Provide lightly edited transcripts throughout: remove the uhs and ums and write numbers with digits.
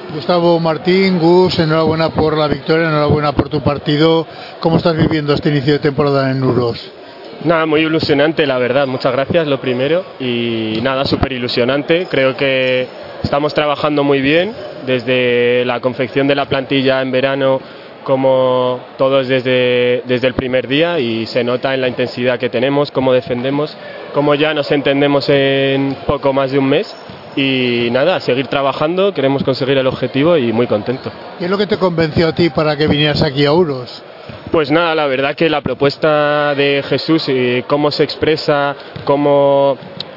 Gustavo Martín, Gus, enhorabuena por la victoria, enhorabuena por tu partido. ¿Cómo estás viviendo este inicio de temporada en Uros? Nada, muy ilusionante, la verdad. Muchas gracias, lo primero. Y nada, súper ilusionante. Creo que estamos trabajando muy bien, desde la confección de la plantilla en verano, como todos desde el primer día, y se nota en la intensidad que tenemos, cómo defendemos, cómo ya nos entendemos en poco más de un mes. Y nada, a seguir trabajando, queremos conseguir el objetivo y muy contento. ¿Qué es lo que te convenció a ti para que vinieras aquí a Uros? Pues nada, la verdad que la propuesta de Jesús y cómo se expresa, cómo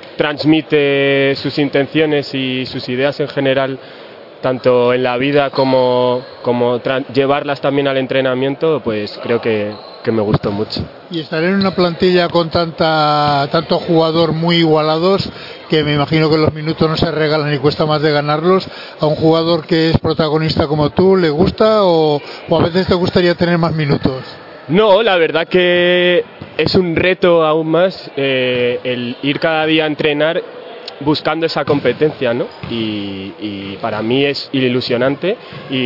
transmite sus intenciones y sus ideas en general, tanto en la vida como llevarlas también al entrenamiento, pues creo que me gustó mucho. Y estar en una plantilla con tanto jugador muy igualados, que me imagino que los minutos no se regalan y cuesta más de ganarlos, a un jugador que es protagonista como tú, ¿le gusta o a veces te gustaría tener más minutos? No, la verdad que es un reto aún más el ir cada día a entrenar buscando esa competencia, ¿no? Y para mí es ilusionante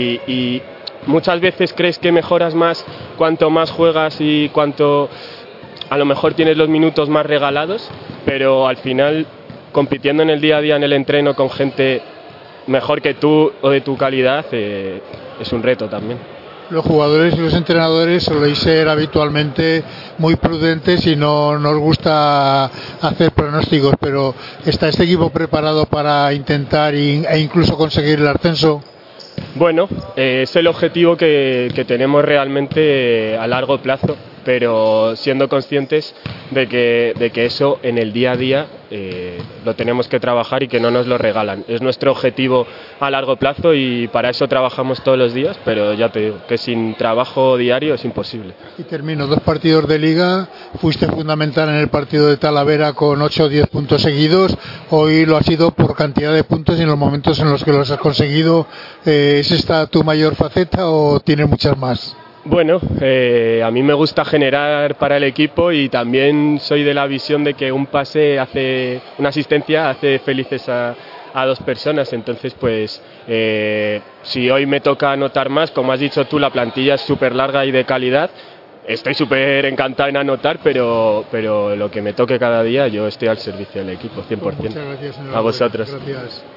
y muchas veces crees que mejoras más cuanto más juegas y cuanto a lo mejor tienes los minutos más regalados, pero al final compitiendo en el día a día en el entreno con gente mejor que tú o de tu calidad es un reto también. Los jugadores y los entrenadores soléis ser habitualmente muy prudentes y no nos gusta hacer pronósticos, pero ¿está este equipo preparado para intentar e incluso conseguir el ascenso? Bueno, es el objetivo que tenemos realmente a largo plazo, pero siendo conscientes de que eso en el día a día lo tenemos que trabajar y que no nos lo regalan. Es nuestro objetivo a largo plazo y para eso trabajamos todos los días, pero ya te digo que sin trabajo diario es imposible. Y termino, 2 partidos de liga, fuiste fundamental en el partido de Talavera con 8 o 10 puntos seguidos, hoy lo ha sido por cantidad de puntos y en los momentos en los que los has conseguido. ¿Es esta tu mayor faceta o tienes muchas más? Bueno, a mí me gusta generar para el equipo y también soy de la visión de que un pase una asistencia hace felices a 2 personas, entonces pues si hoy me toca anotar más, como has dicho tú, la plantilla es súper larga y de calidad, estoy súper encantado en anotar, pero lo que me toque cada día yo estoy al servicio del equipo, 100%. Muchas gracias, a vosotros. Gracias.